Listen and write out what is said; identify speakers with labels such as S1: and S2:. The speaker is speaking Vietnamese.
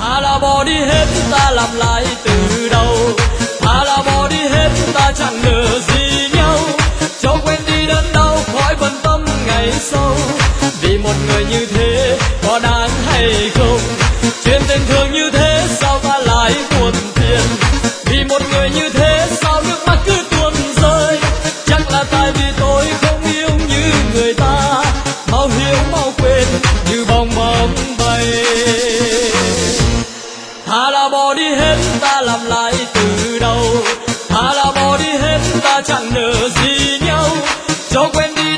S1: thà là bỏ đi hết ta làm lại từ đầu, thà là bỏ đi hết ta chẳng nợ gì nhau, cho quên đi đớn đau khỏi bận tâm ngày sau. Vì một người như thế có đáng hay không, chuyện tình thương như thế sao ta lại buồn phiền, vì một người như thế sao nước mắt cứ tuôn rơi. Chắc là tại vì tôi không yêu như người ta, mau hiểu mau quên như bong bóng bay. Thà là bỏ đi hết ta làm lại từ đầu, thà là bỏ đi hết ta chẳng nợ gì nhau, cho quên đi